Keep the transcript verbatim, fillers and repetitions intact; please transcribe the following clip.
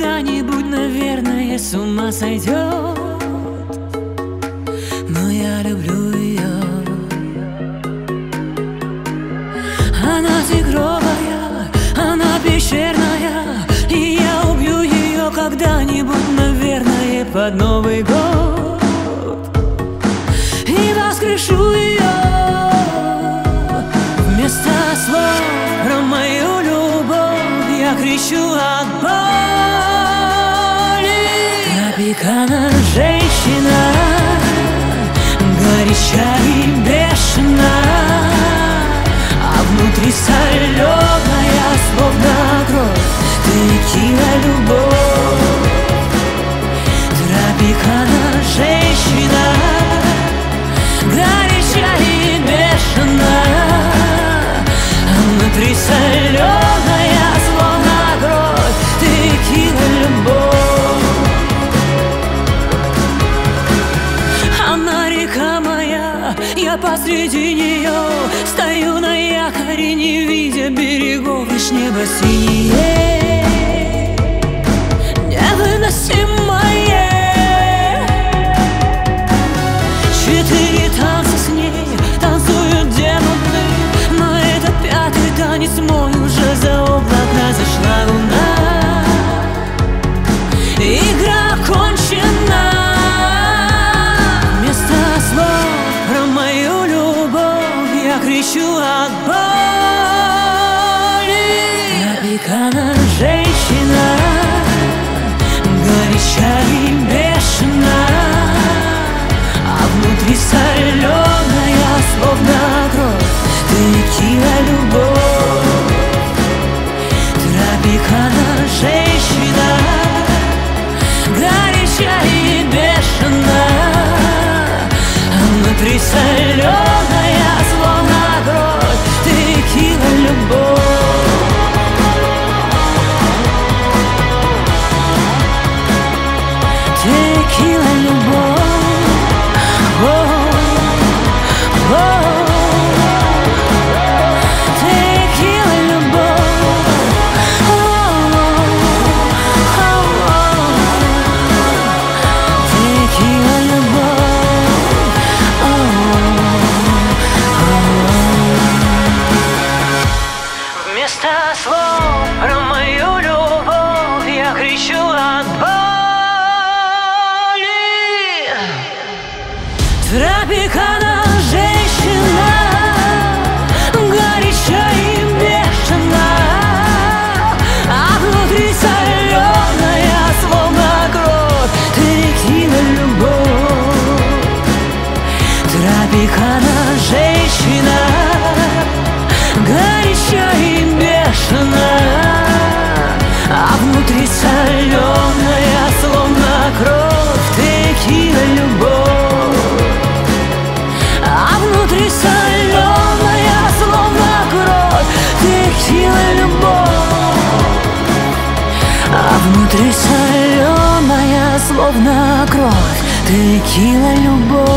когда-нибудь, наверное, с ума сойдет. Но я люблю ее. Она тигровая, она пещерная, и я убью ее когда-нибудь, наверное, под Новый год. И воскрешу ее. Вместо слов про мою любовь я кричу от боли. Тропикана женщина, горяча и бешена, а внутри соленая, словно кровь, текила любовь. Тропикана женщина, горяча и бешена, а внутри соленая, словно кровь, текила любовь. Она река моя, я посреди нее стою на якоре, не видя берегов, лишь небо синее, невыносимое. Четыре танца с ней танцуют демоны, но это пятый танец мой, уже за облака зашла луна. Игра окончена. Вместо слов про мою любовь я кричу от боли. Тропикана женщина, горяча и бешена, а внутри соленая, словно кровь, текила любовь. Тропикана женщина, горяча и бешена, а внутри соленая, словно кровь, текила любовь. Текила любовь. Oh, oh, текила любовь. Oh, oh, текила любовь. Oh, oh. Вместо слов про мою любовь я кричу от боли. Тропикана женщина, горяча и бешена, а внутри соленая, словно кровь, текила любовь. Тропикана женщина, горяча и бешена, а внутри соленая, словно кровь, текила любовь. А внутри соленая, словно кровь, текила любовь. А внутри соленая, словно кровь, текила любовь.